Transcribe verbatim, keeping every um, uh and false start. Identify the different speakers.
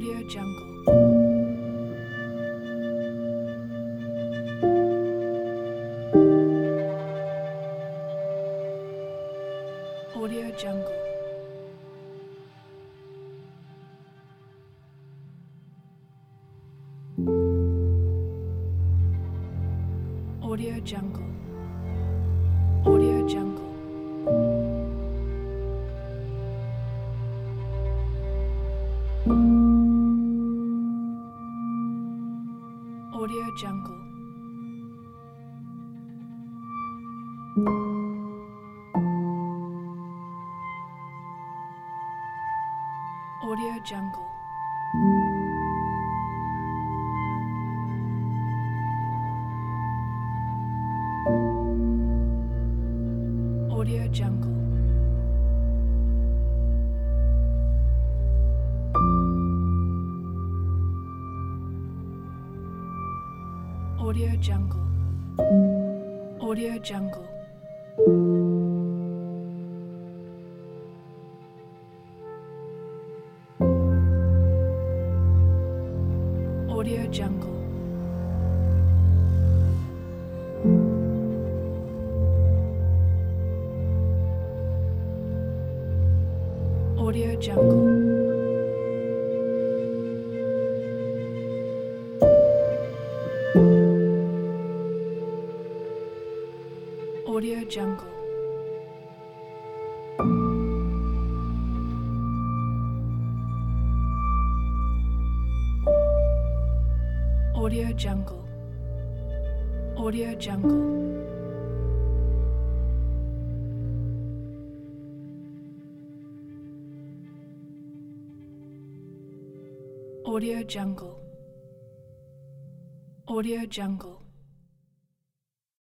Speaker 1: Audio Jungle. Audio Jungle. Audio Jungle. Audio Jungle. Audio Jungle. Audio Jungle. Audio Jungle. Audio Jungle. Audio Jungle. Audio Jungle. Audio Jungle. Audio Jungle. Audio Jungle. Audio Jungle. Audio Jungle. Audio Jungle.